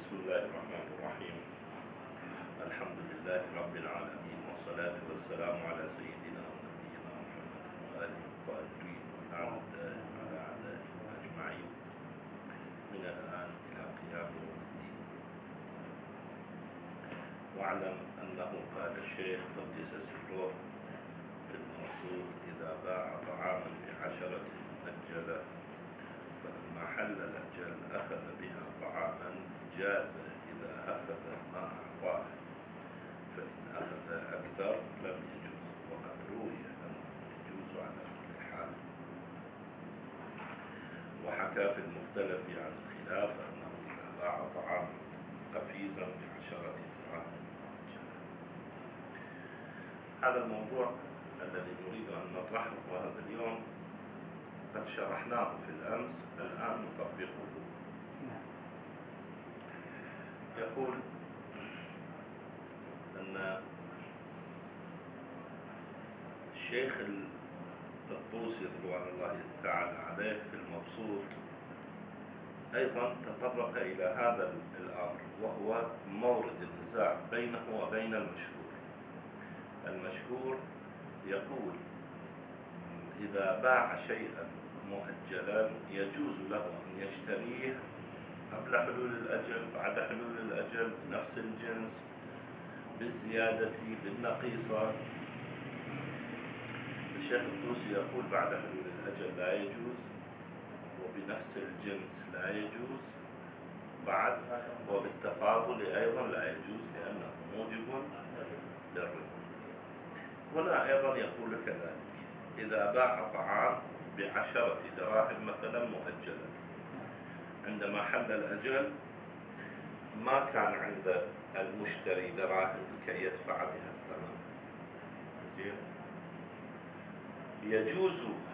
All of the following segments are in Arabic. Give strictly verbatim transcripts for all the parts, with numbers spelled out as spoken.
بسم الله الرحمن الرحيم. الحمد لله رب العالمين، والصلاة والسلام على سيدنا ونبينا محمد وآله الطاهرين والأعداء على أعدائهم أجمعين من الآن إلى قيام يوم الدين. واعلم أنه قال الشيخ قدس سره في الموصول: إذا باع طعاما بعشرة مؤجلة فلما حل الأجل أخذ بها طعاما جاز إذا أخذ ما أعطاه، فإن أخذ أكثر لم يجوز، وقد روي أنه يجوز على كل حال. وحكى في المختلف عن الخلاف أنه إذا باع طعاما قفيزا بعشرة دراهم مؤجلة. هذا الموضوع الذي نريد أن نطرحه هذا اليوم قد شرحناه في الأمس، الآن نطبقه. يقول أن الشيخ الطوسي رضوان الله تعالى عليه في المبسوط أيضا تطرق إلى هذا الأمر، وهو مورد النزاع بينه وبين المشهور. المشهور يقول: إذا باع شيئا مؤجلا يجوز له أن يشتريه قبل حلول الأجل، بعد حلول الأجل، بنفس الجنس، بالزيادة، بالنقيصة. الشيخ الطوسي يقول بعد حلول الأجل لا يجوز، وبنفس الجنس لا يجوز، بعد وبالتفاضل أيضا لا يجوز لأنه موجب للربا. هنا أيضا يقول كذلك: إذا باع طعام بعشرة دراهم مثلا مؤجلا، عندما حل الأجل ما كان عند المشتري دراهم كي يدفع بها الثمن، يجوز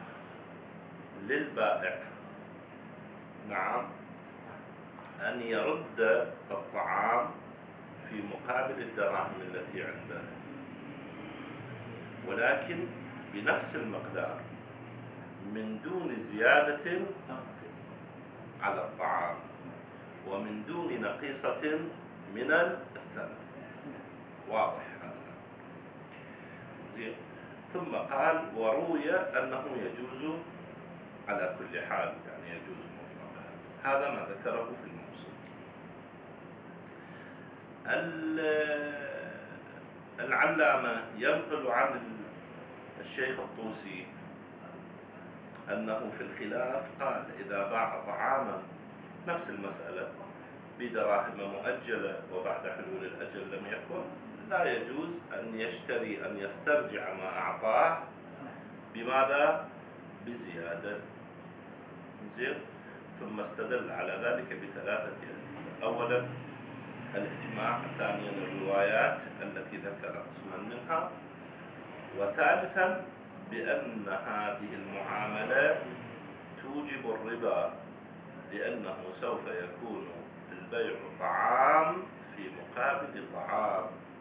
للبائع نعم أن يرد الطعام في مقابل الدراهم التي عنده، ولكن بنفس المقدار من دون زيادة على الطعام ومن دون نقيصة من الثمن. واضح هذا؟ ثم قال: وروي أنه يجوز على كل حال، يعني يجوز مطلقا. هذا ما ذكره في المبسوط. العلامة ينقل عن الشيخ الطوسي أنه في الخلاف قال: إذا باع طعاما نفس المسألة بدراهم مؤجلة وبعد حلول الأجل لم يكن، لا يجوز أن يشتري أن يسترجع ما أعطاه. بماذا؟ بزيادة. زين. ثم استدل على ذلك بثلاثة أدلة: أولا الاجتماع، ثانيا الروايات التي ذكر قسما منها، وثالثا بأن هذه المعاملة توجب الربا، لأنه سوف يكون البيع طعام في مقابل طعام،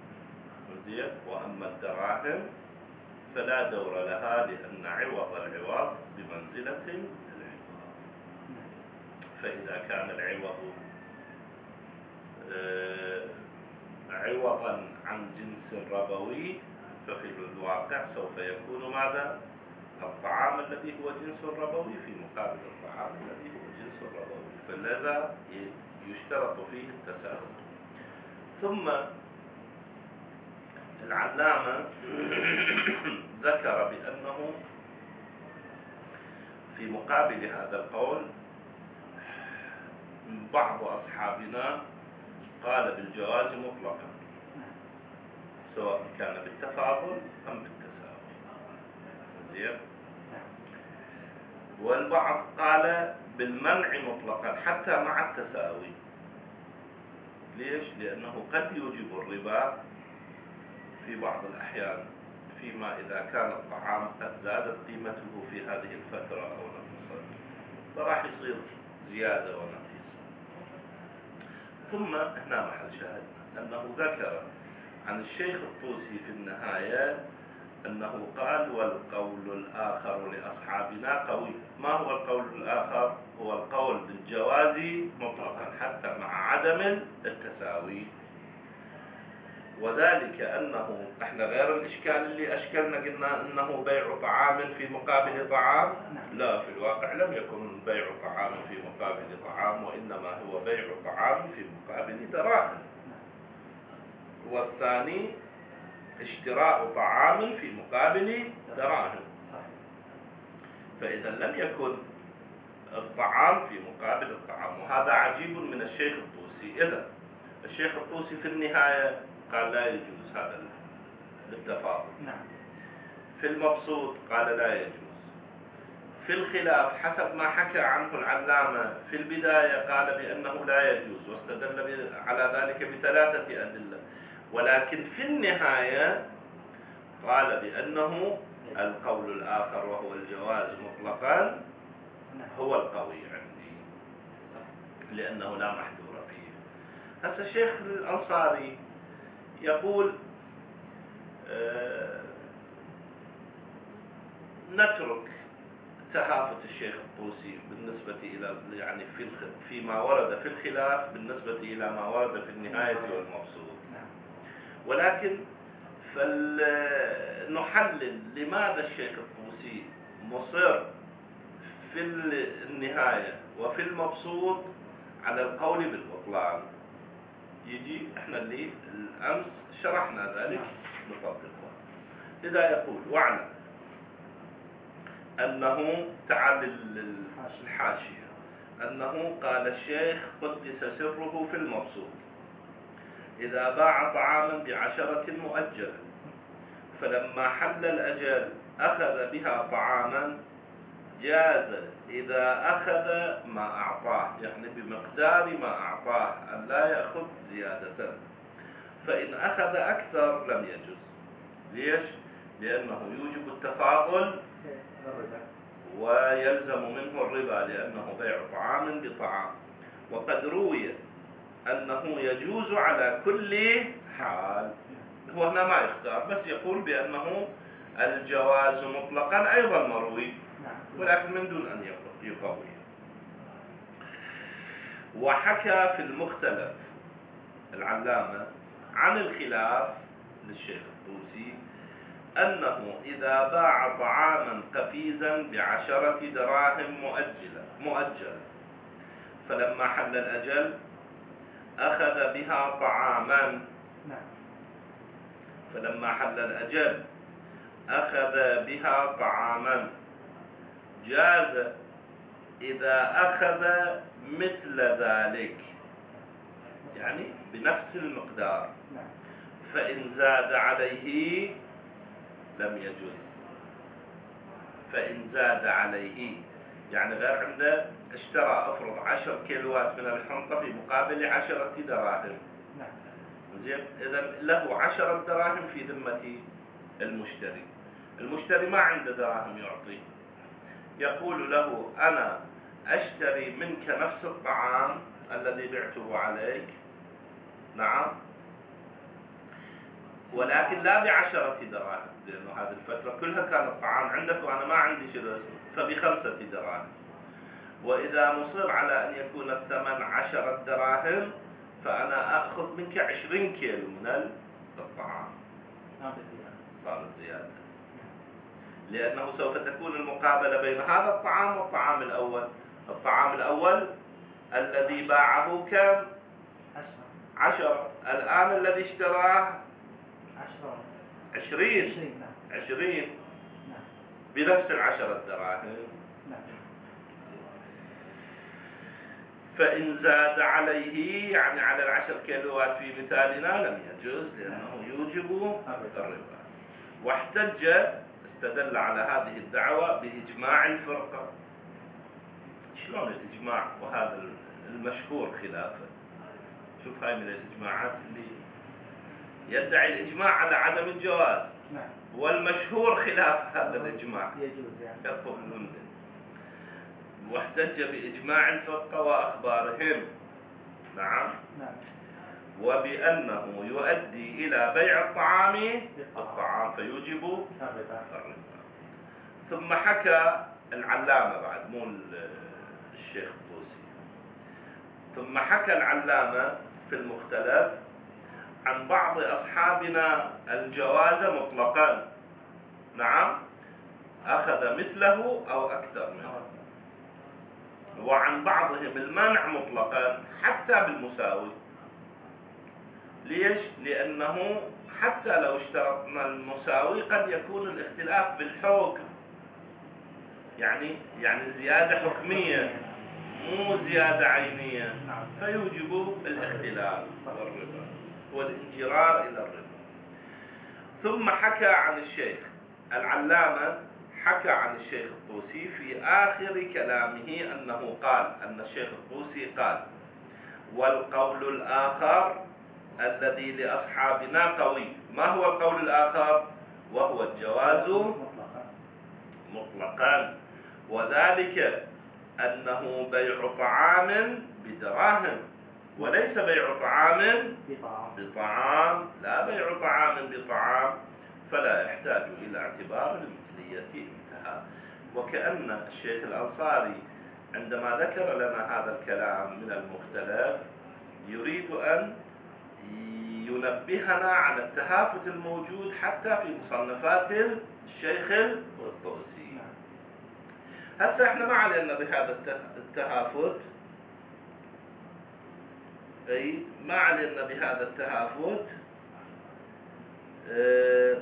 وأما الدراهم فلا دور لها، لأن عوض العوض بمنزلة العوض. فإذا كان العوض عوضا عن جنس ربوي، ففي الواقع سوف يكون ماذا؟ الطعام الذي هو جنس ربوي في مقابل الطعام الذي هو جنس ربوي، فلذا يشترط فيه التساوي. ثم العلامة ذكر بأنه في مقابل هذا القول بعض أصحابنا قال بالجواز مطلقا، سواء كان بالتفاضل أم بالتساوي. زين. والبعض قال بالمنع مطلقا حتى مع التساوي. ليش؟ لأنه قد يوجب الربا في بعض الأحيان، فيما إذا كان الطعام قد زادت قيمته في هذه الفترة أو نقصت، فراح يصير زيادة ونقيصة. ثم هنا محل شاهد أنه ذكر عن الشيخ الطوسي في النهاية أنه قال والقول الآخر لأصحابنا قوي. ما هو القول الآخر؟ هو القول بالجواز مطلقا حتى مع عدم التساوي، وذلك أنه احنا غير الإشكال اللي أشكلنا قلنا أنه بيع طعام في مقابل طعام. لا، في الواقع لم يكن بيع طعام في مقابل طعام، وإنما هو بيع طعام في مقابل دراهم. والثاني اشتراء طعام في مقابل دراهم. فإذا لم يكن الطعام في مقابل الطعام، وهذا عجيب من الشيخ الطوسي. إذا الشيخ الطوسي في النهاية قال لا يجوز هذا التفاضل. في المبسوط قال لا يجوز. في الخلاف حسب ما حكى عنه العلامة في البداية قال بأنه لا يجوز، واستدل على ذلك بثلاثة أدلة، ولكن في النهاية قال بأنه القول الآخر وهو الجواز مطلقا هو القوي عندي، لأنه لا محذور فيه. هذا الشيخ الأنصاري يقول آه نترك تهافت الشيخ الطوسي بالنسبة إلى يعني في فيما ورد في الخلاف بالنسبة إلى ما ورد في النهاية والمبسوط، ولكن فلنحلل لماذا الشيخ الطوسي مصر في النهاية وفي المبسوط على القول بالبطلان. يجي احنا اللي الأمس شرحنا ذلك نطبقه. لذا يقول واعلم أنه تعال الحاشية أنه قال الشيخ قدس سره في المبسوط إذا باع طعاما بعشرة مؤجلة فلما حل الأجل أخذ بها طعاما جاز إذا أخذ ما أعطاه، يعني بمقدار ما أعطاه، أن لا يأخذ زيادة. فإن أخذ أكثر لم يجوز. ليش؟ لأنه يوجب التفاضل ويلزم منه الربا، لأنه بيع طعام بطعام. وقد روي أنه يجوز على كل حال. هو هنا ما يختار، بس يقول بأنه الجواز مطلقا أيضا مروي، ولكن من دون أن يقوي. وحكى في المختلف العلامة عن الخلاف للشيخ الطوسي أنه إذا باع طعاما قفيزا بعشرة دراهم مؤجلة مؤجلة فلما حل الأجل أخذ بها طعاما، فلما حل الأجل أخذ بها طعاما جاز إذا أخذ مثل ذلك، يعني بنفس المقدار. فإن زاد عليه لم يجوز. فإن زاد عليه يعني غير عنده اشترى أفرض عشر كيلوات من الحنطة في مقابل عشرة دراهم. زين، إذا له عشرة دراهم في ذمة المشتري. المشتري ما عنده دراهم يعطي، يقول له أنا أشتري منك نفس الطعام الذي بعته عليك، نعم، ولكن لا بعشرة دراهم، لأنه هذه الفترة كلها كان الطعام عندك وأنا ما عندي شيء، فبخمسة دراهم. وإذا مصر على أن يكون الثمن عشرة دراهم فأنا أخذ منك عشرين كيلو من الطعام. صارت زيادة، لأنه سوف تكون المقابلة بين هذا الطعام والطعام الأول. الطعام الأول الذي باعه كم؟ عشرة. الآن الذي اشتراه عشرين. عشرين بنفس العشرة دراهم. فإن زاد عليه يعني على العشر كيلوات في مثالنا لم يجوز، لأنه يوجب الربا. واحتج استدل على هذه الدعوة بإجماع الفرقة. شلون الإجماع وهذا المشهور خلافه؟ شوف هاي من الإجماعات اللي يدعي الإجماع على عدم الجواز، والمشهور خلاف هذا الإجماع. يقولون واحتج بإجماع الفقه وأخبارهم. نعم. وبأنه يؤدي إلى بيع الطعام بالطعام فيوجب الربا. ثم حكى العلامة بعد مو الشيخ الطوسي، ثم حكى العلامة في المختلف عن بعض أصحابنا الجواز مطلقا، نعم، أخذ مثله أو أكثر منه، وعن بعضهم المنع مطلقا حتى بالمساوي. ليش؟ لأنه حتى لو اشترطنا المساوي قد يكون الاختلاف بالحكم، يعني يعني زيادة حكمية مو زيادة عينية، فيوجب الاختلاف والربا والانجرار إلى الربا. ثم حكى عن الشيخ العلامة، حكى عن الشيخ الطوسي في آخر كلامه أنه قال أن الشيخ الطوسي قال: والقول الآخر الذي لأصحابنا قوي. ما هو القول الآخر؟ وهو الجواز مطلقا، وذلك أنه بيع طعام بدراهم وليس بيع طعام بطعام، لا بيع طعام بطعام، فلا يحتاج إلى اعتبار المثلية. انتهى. وكأن الشيخ الأنصاري عندما ذكر لنا هذا الكلام من المختلف يريد أن ينبهنا على التهافت الموجود حتى في مصنفات الشيخ الطوسي. هسه احنا ما علينا بهذا التهافت، اي ما علينا بهذا التهافت. اه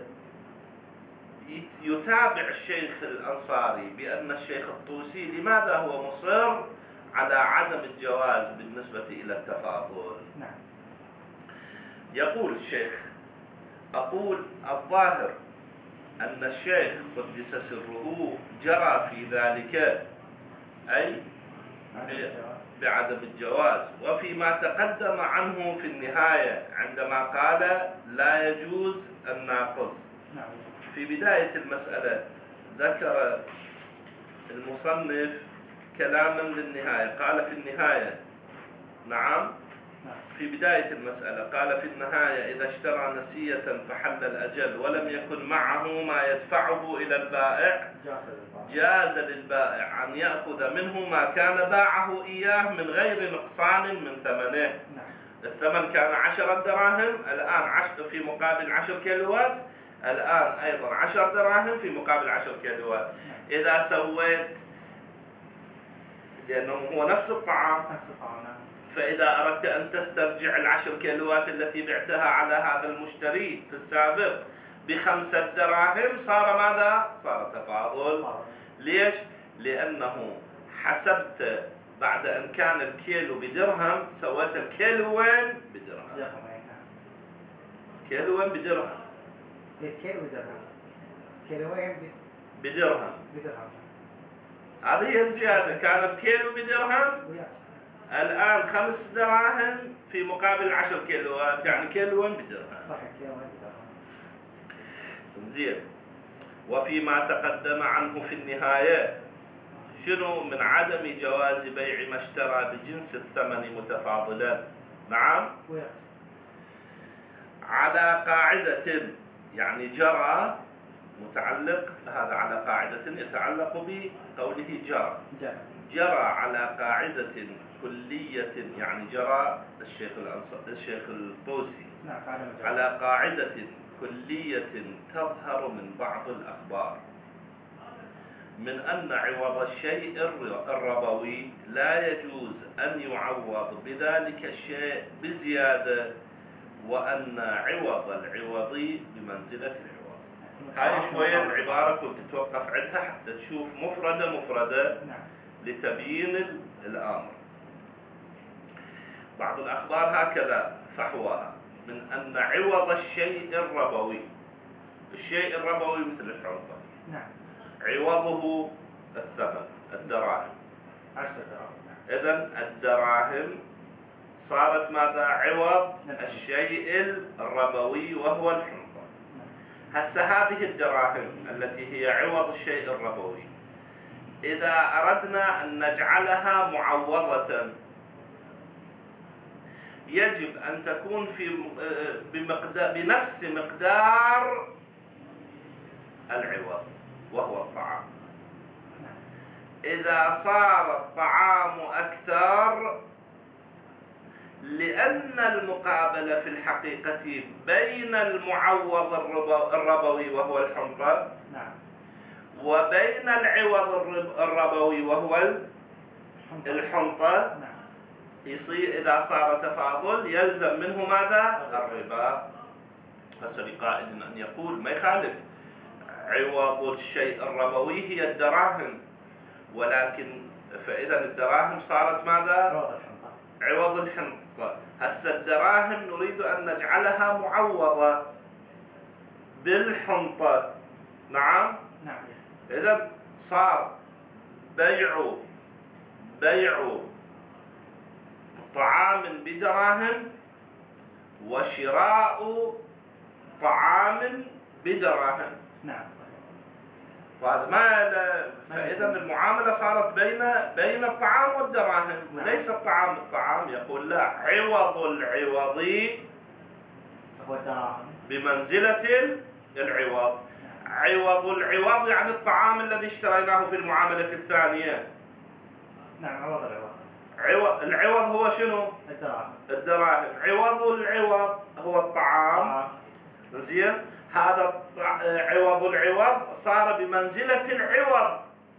يتابع الشيخ الأنصاري بأن الشيخ الطوسي لماذا هو مصر على عدم الجواز بالنسبة إلى التفاضل. يقول الشيخ: أقول الظاهر أن الشيخ قدس سره جرى في ذلك، أي بعدم الجواز، وفيما تقدم عنه في النهاية عندما قال لا يجوز الناقص. في بداية المسألة ذكر المصنف كلاما للنهاية، قال في النهاية، نعم، في بداية المسألة قال في النهاية: إذا اشترى نسية فحل الأجل ولم يكن معه ما يدفعه إلى البائع جاز للبائع أن يأخذ منه ما كان باعه إياه من غير نقصان من ثمنه. الثمن كان عشرة دراهم، الآن عشر في مقابل عشر كيلوات، الآن أيضا عشر دراهم في مقابل عشر كيلوات. إذا سويت، لأنه هو نفس الطعام، فإذا أردت أن تسترجع العشر كيلوات التي بعتها على هذا المشتري في السابق بخمسة دراهم، صار ماذا؟ صار تفاضل. ليش؟ لأنه حسبت بعد أن كان الكيلو بدرهم سويت الكيلوين بدرهم. كيلوين بدرهم. الكيلو بدرهم. كيلوين بدرهم. بدرهم. هذه هي الزيادة، كان الكيلو بدرهم، الآن خمس دراهم في مقابل عشر كيلوات، يعني كيلوين بدرهم. صحيح، كيلوين بدرهم. زين. وفيما تقدم عنه في النهاية شنو؟ من عدم جواز بيع ما اشترى بجنس الثمن متفاضلا، نعم، على قاعدة، يعني جرى متعلق، هذا على قاعدة يتعلق بقوله جرى، جرى على قاعدة كلية، يعني جرى الشيخ الشيخ الطوسي على قاعدة كلية تظهر من بعض الأخبار من أن عوض الشيء الربوي لا يجوز أن يعوض بذلك الشيء بزيادة، وأن عوض العوض بمنزلة العوض. هاي شوية العبارة كنت تتوقف عندها حتى تشوف مفردة مفردة لتبيين الأمر. بعض الأخبار هكذا فحواها، من أن عوض الشيء الربوي، الشيء الربوي مثل الحنطة، عوضه الثمن الدراهم، إذن الدراهم صارت ماذا؟ عوض الشيء الربوي وهو الحنطة. هسه هذه الدراهم التي هي عوض الشيء الربوي، إذا أردنا أن نجعلها معوضة يجب أن تكون في بمقدار بنفس مقدار العوض وهو الطعام. إذا صار الطعام أكثر، لأن المقابلة في الحقيقة بين المعوض الربوي وهو الحنطة وبين العوض الربوي وهو الحنطة، يصير إذا صار تفاضل يلزم منه ماذا؟ الربا. هسه لقائل أن يقول ما يخالف، عوض الشيء الربوي هي الدراهم، ولكن فإذا الدراهم صارت ماذا؟ عوض الحنطة. هسه الدراهم نريد أن نجعلها معوضة بالحنطة. نعم؟ نعم. إذا صار بيع بيع طعام بدراهم وشراء طعام بدراهم. نعم. فهذا ما فإذا المعاملة صارت بين بين الطعام والدراهم وليس الطعام بالطعام. يقول لا، عوض العوض هو الدراهم بمنزلة العوض. عوض العوض يعني الطعام الذي اشتريناه في المعاملة الثانية. نعم، عوض العوض. عوض العوض هو شنو؟ الدراهم. الدراهم. عوض العوض هو الطعام. زين، هذا عوض العوض صار بمنزلة العوض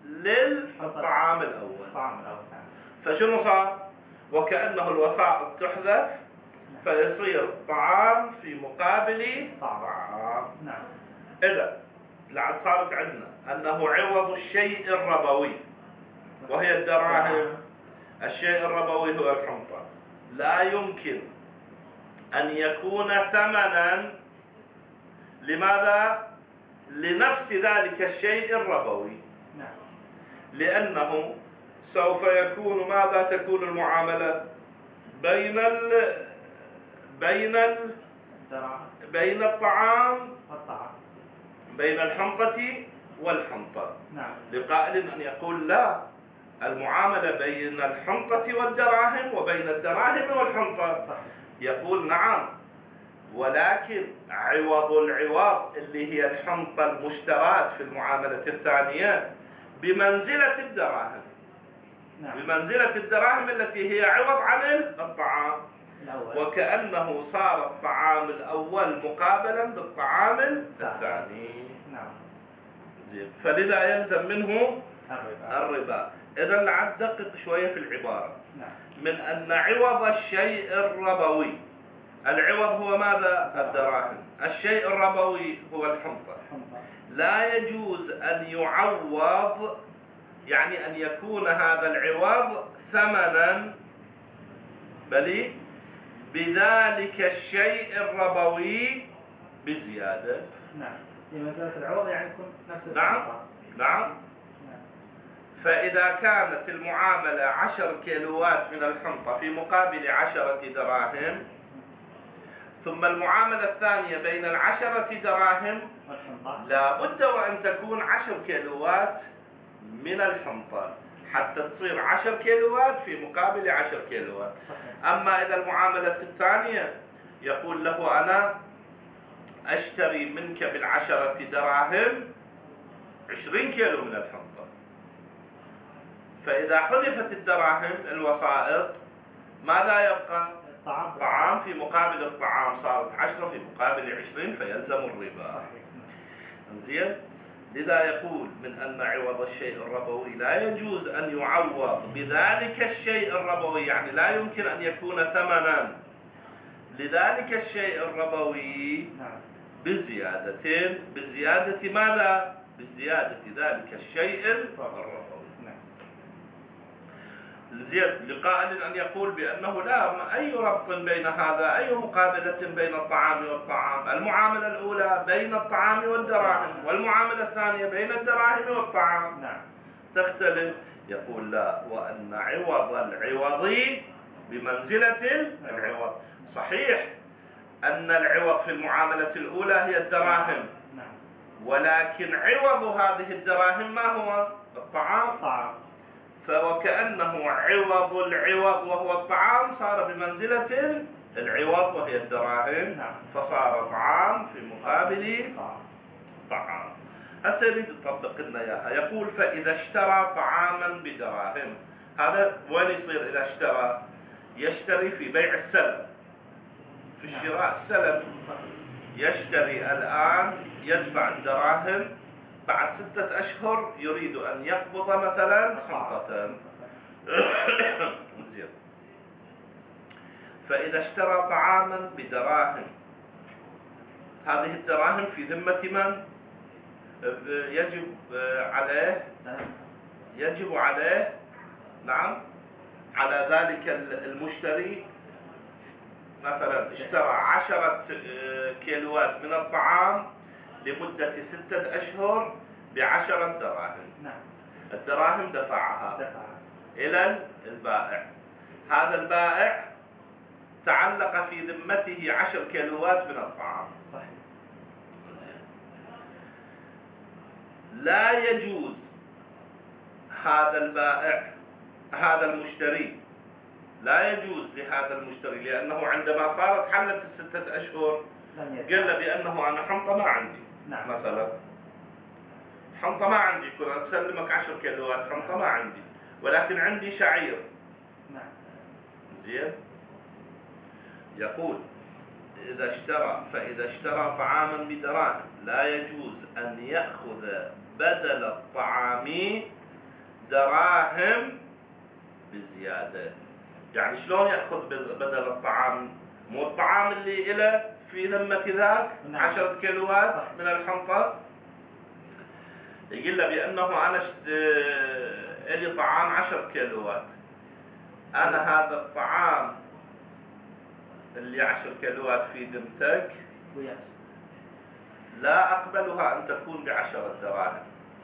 للطعام الأول. الطعام الأول. فشنو صار؟ وكأنه الوسائط تحذف فيصير طعام في مقابل طعام. نعم. إذا لعد صارت عندنا أنه عوض الشيء الربوي وهي الدراهم، الشيء الربوي هو الحنطة، لا يمكن أن يكون ثمنا. لماذا؟ لنفس ذلك الشيء الربوي. نعم. لأنه سوف يكون ماذا؟ تكون المعاملة بين ال بين ال بين الطعام والطعام، بين الحنطة والحنطة. نعم. لقائل أن يقول لا، المعاملة بين الحنطة والدراهم وبين الدراهم والحنطة. صحيح. يقول نعم، ولكن عوض العوض اللي هي الحنطة المشترات في المعاملة الثانية بمنزلة الدراهم. نعم. بمنزلة الدراهم التي هي عوض عن الطعام الأول. وكأنه صار الطعام الأول مقابلا بالطعام الثاني. نعم. فلذا يلزم منه الربا. الربا. إذا لعد دقق شوية في العبارة. نعم. من أن عوض الشيء الربوي، العوض هو ماذا؟ الدراهم. الشيء الربوي هو الحنطة. لا يجوز أن يعوض، يعني أن يكون هذا العوض ثمنا، بل بذلك الشيء الربوي بزيادة. نعم. في مسألة العوض يعني يكون نفس نعم. الحنطة. نعم. فإذا كانت المعاملة عشر كيلوات من الحنطة في مقابل عشرة دراهم، ثم المعاملة الثانية بين العشرة دراهم لا بد وأن تكون عشر كيلوات من الحنطة حتى تصير عشر كيلوات في مقابل عشر كيلوات. أما إذا المعاملة الثانية يقول له أنا أشتري منك بالعشرة دراهم عشرين كيلو من الحنطة، فإذا حذفت الدراهم الوسائط ماذا يبقى؟ طعام. طعام في مقابل الطعام صارت عشرة في مقابل عشرين فيلزم الربا. زين، لذا يقول من أن عوض الشيء الربوي لا يجوز أن يعوض بذلك الشيء الربوي، يعني لا يمكن أن يكون ثمنا لذلك الشيء الربوي بزيادة. بزيادة ماذا؟ بزيادة ذلك الشيء الربوي. زين، لقائل أن يقول بأنه لا، أي ربط بين هذا، أي مقابلة بين الطعام والطعام؟ المعاملة الأولى بين الطعام والدراهم والمعاملة الثانية بين الدراهم والطعام. نعم. تختلف. يقول لا، وأن عوض العوض بمنزلة العوض. صحيح أن العوض في المعاملة الأولى هي الدراهم، ولكن عوض هذه الدراهم ما هو؟ الطعام. طعام. فوكأنه عوض العوض وهو الطعام صار بمنزلة العوض وهي الدراهم. نعم. فصار طعام في مقابل طعام. طعام. هسه يريد يطبق لنا اياها، يقول فاذا اشترى طعاما بدراهم. هذا وين يصير اذا اشترى؟ يشتري في بيع السلم، في الشراء السلم. يشتري الان يدفع الدراهم، بعد ستة اشهر يريد ان يقبض مثلا حنطة. زين. فاذا اشترى طعاما بدراهم، هذه الدراهم في ذمة من؟ يجب عليه يجب عليه نعم على ذلك المشتري. مثلا اشترى عشرة كيلوات من الطعام لمدة ستة أشهر بعشرة دراهم. نعم. الدراهم دفعها دفعها إلى البائع. هذا البائع تعلق في ذمته عشر كيلوات من الطعام. صحيح. لا يجوز هذا البائع هذا المشتري لا يجوز لهذا المشتري، لأنه عندما صارت حلت الستة أشهر قال له بأنه أنا حنطة ما عندي. نعم. مثلا حنطة ما عندي، كنت أسلمك عشر كيلوات حنطة ما عندي، ولكن عندي شعير. نعم. زين. يقول إذا اشترى فإذا اشترى طعاما بدراهم لا يجوز أن يأخذ بدل الطعام دراهم بزيادة. يعني شلون يأخذ بدل الطعام؟ مو الطعام اللي إله في ذمة ذاك عشرة كيلوات من الحنطة، يقول له بأنه أنا اشت... إلي طعام عشر كيلوات، أنا هذا الطعام اللي عشر كيلوات في ذمتك لا أقبلها أن تكون بعشرة دراهم،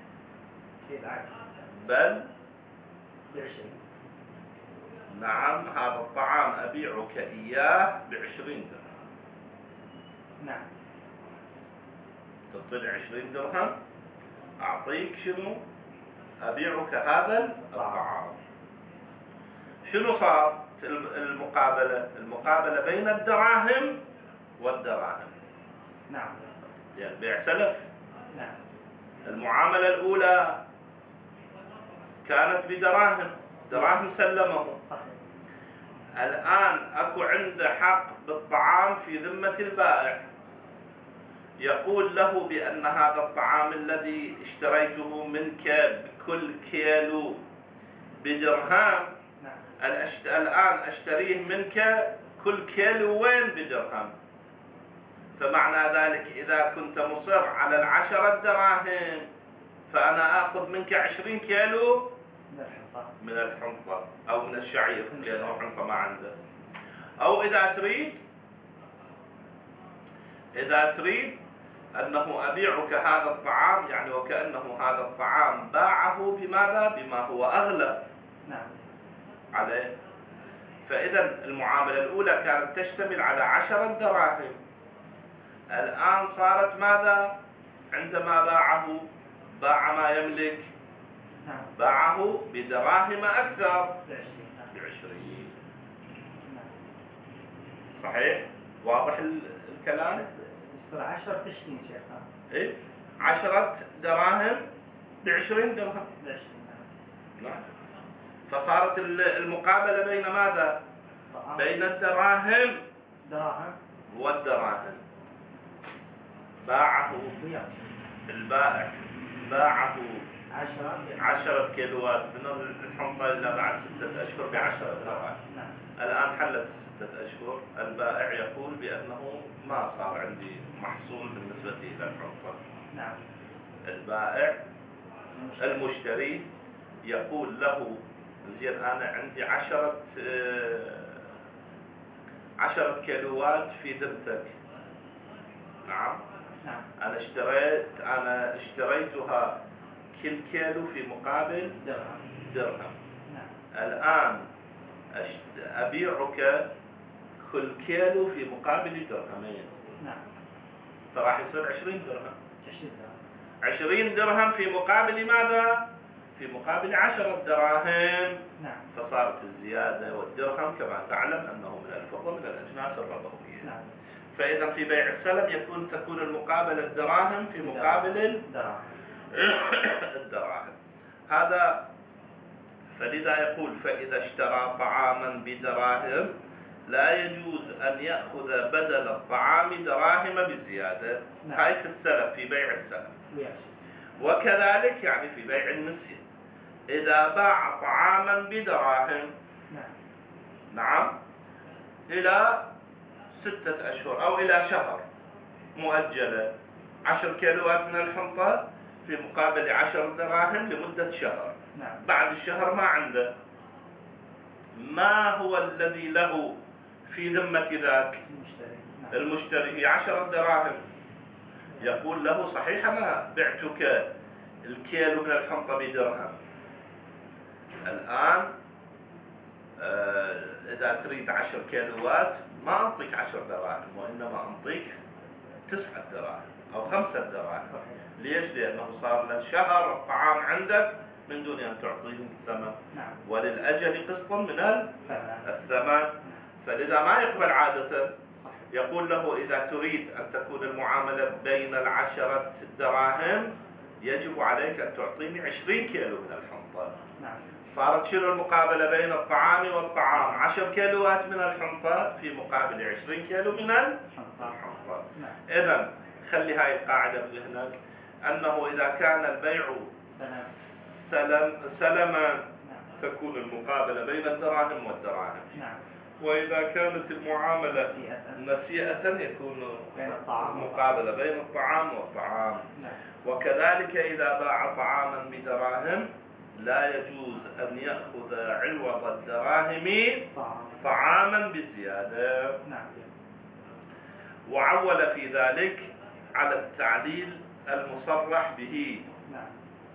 بل بعشرين. نعم هذا الطعام أبيعك إياه بعشرين درهم. نعم. تعطيني عشرين درهم، أعطيك شنو؟ أبيعك هذا الطعام. شنو صار المقابلة؟ المقابلة بين الدراهم والدراهم. نعم. يعني بيع سلف. نعم. المعاملة الأولى كانت بدراهم، دراهم سلمه. الآن أكو عنده حق بالطعام في ذمة البائع، يقول له بأن هذا الطعام الذي اشتريته منك بكل كيلو بدرهم، الآن أشتريه منك كل كيلو وين بدرهم. فمعنى ذلك إذا كنت مصر على العشرة دراهم فأنا آخذ منك عشرين كيلو من الحنطة أو من الشعير، لأنه حنطة ما عنده. أو إذا تريد إذا تريد أنه أبيعك هذا الطعام، يعني وكأنه هذا الطعام باعه بماذا؟ بما هو أغلى. نعم. عليه. فإذا المعاملة الأولى كانت تشتمل على عشرة دراهم، الآن صارت ماذا؟ عندما باعه باع ما يملك، باعه بدراهم أكثر، بعشرين. صحيح؟ واضح الكلام؟ عشرة تشتين شيخ. إيه؟ عشرة دراهم بعشرين درهم. نعم. فصارت المقابلة بين ماذا؟ بين الدراهم دراهم والدراهم. باعه البائع باعه عشرة كيلوات من الحنطة إلى بعد ستة أشهر بعشرة دراهم. الآن حلت ستة أشهر، البائع يقول بأنه ما صار عندي محصول بالنسبة إلى الحنطة. نعم. البائع المشتري يقول له زين أنا عندي عشرة عشرة كيلوات في ذمتك. نعم. نعم. أنا اشتريت أنا اشتريتها كل كيلو في مقابل درهم. درهم. نعم. الآن أبيعك كل كيلو في مقابل درهمين. نعم. فراح يصير عشرين درهم. عشرين درهم. عشرين درهم في مقابل ماذا؟ في مقابل عشرة دراهم. نعم. فصار صارت الزيادة والدرهم كما تعلم أنه من الفضة من الأجناس الربوية. نعم. فإذا في بيع السلم يكون تكون المقابلة الدراهم في مقابل الدراهم. الدراهم. هذا فلذا يقول فإذا اشترى طعاما بدراهم لا يجوز أن يأخذ بدل الطعام دراهم بزيادة. نعم. هاي في السلم، في بيع السلم. وياك. وكذلك يعني في بيع النسية إذا باع طعاما بدراهم نعم. نعم إلى ستة أشهر أو إلى شهر مؤجلة، عشر كيلوات من الحنطة في مقابل عشر دراهم لمدة شهر. نعم. بعد الشهر ما عنده، ما هو الذي له في ذمة ذاك المشتري. نعم. المشتري؟ هي عشر دراهم. يقول له صحيح أنا بعتك الكيلو من الحنطة بدرهم، الآن آه إذا تريد عشر كيلوات ما أعطيك عشر دراهم وإنما أعطيك تسعة دراهم أو خمسة دراهم. ليش؟ لأنه صار له شهر الطعام عندك من دون أن تعطيه الثمن. نعم. وللأجل قسط من الثمن. فلذا ما يقبل عادة. يقول له إذا تريد أن تكون المعاملة بين العشرة دراهم يجب عليك أن تعطيني عشرين كيلو من الحنطة. نعم. صارت شنو المقابلة بين الطعام والطعام؟ عشر كيلوات من الحنطة في مقابل عشرين كيلو من الحنطة. نعم. إذن خلي هاي القاعدة بذهنك أنه إذا كان البيع سلم سلما نعم. تكون المقابلة بين الدراهم والدراهم. نعم. وإذا كانت المعاملة نسيئة. نسيئة يكون بين الطعام المقابلة بين الطعام والطعام. نعم. وكذلك إذا باع طعاما بدراهم لا يجوز أن يأخذ عوض الدراهم طعام. طعاما بزيادة. نعم. وعول في ذلك على التعليل المصرح به. نعم.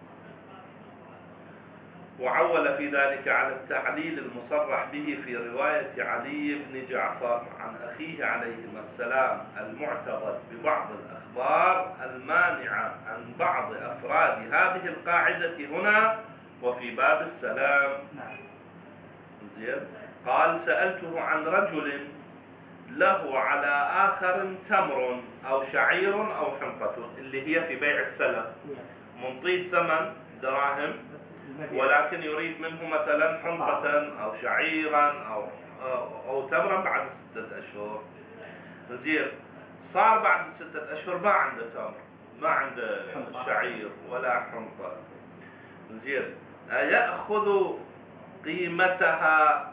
وعول في ذلك على التعليل المصرح به في رواية علي بن جعفر عن أخيه عليهما السلام المعتقد ببعض الأخبار المانعة عن بعض أفراد هذه القاعدة هنا وفي باب السلام. نعم. زين. قال سألته عن رجل له على آخر تمر أو شعير أو حنطة، اللي هي في بيع السلم، منطيه ثمن دراهم ولكن يريد منه مثلا حنطة أو شعيرا أو أو تمرا بعد ستة أشهر. زين. صار بعد ستة أشهر ما عنده تمر، ما عنده شعير ولا حنطة. زين. يأخذ قيمتها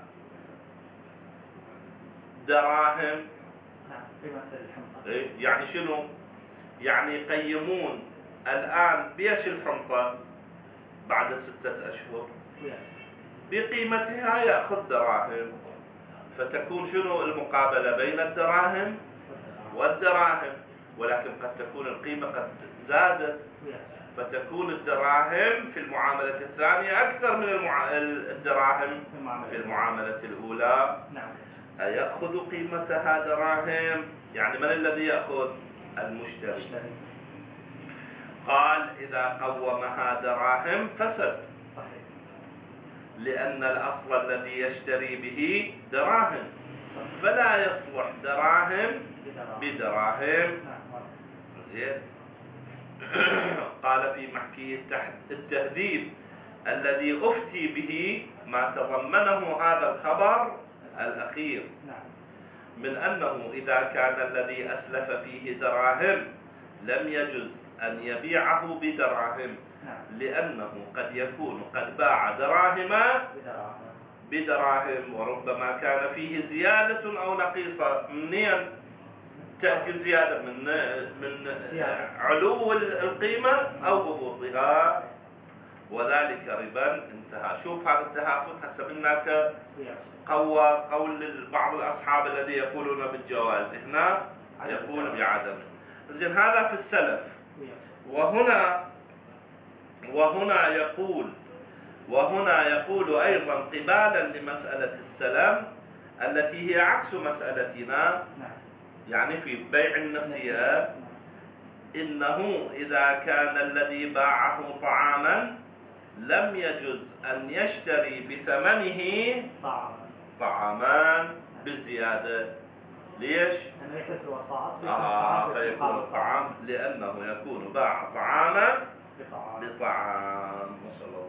دراهم. نعم. قيمة الحنطة. إيه؟ يعني شنو؟ يعني يقيمون الآن بيش الحنطة بعد ستة أشهر بقيمتها يأخذ دراهم، فتكون شنو المقابلة بين الدراهم والدراهم، ولكن قد تكون القيمة قد زادت فتكون الدراهم في المعاملة الثانية أكثر من المع... الدراهم في المعاملة الأولى. نعم. يأخذ قيمتها دراهم، يعني من الذي يأخذ؟ المشتري. قال إذا قومها دراهم فسد، لأن الأصل الذي يشتري به دراهم فلا يصلح دراهم بدراهم. زين. قال في محكي التهذيب الذي أفتي به ما تضمنه هذا الخبر الأخير من أنه إذا كان الذي أسلف فيه دراهم لم يجوز أن يبيعه بدراهم، لأنه قد يكون قد باع دراهم بدراهم وربما كان فيه زيادة أو نقيصة. منين تأتي الزيادة؟ من من علو القيمة أو هبوطها، وذلك ربا انتهى. شوف هذا التهافت حسب هناك قوى قول بعض الأصحاب الذي يقولون بالجواز، هنا يقول بعدمه. زين. هذا في السلف. وهنا وهنا يقول وهنا يقول أيضا قبالا لمسألة السلام التي هي عكس مسألتنا، يعني في بيع النسيئة، إنه إذا كان الذي باعه طعاما لم يجز أن يشتري بثمنه طعام. طعامان بالزيادة. ليش؟ أنه يحتسب الطعام فيكون آه الطعام فيكون بمقابل الطعام لأنه يكون باع طعاما بطعام. بطعام. ما شاء الله.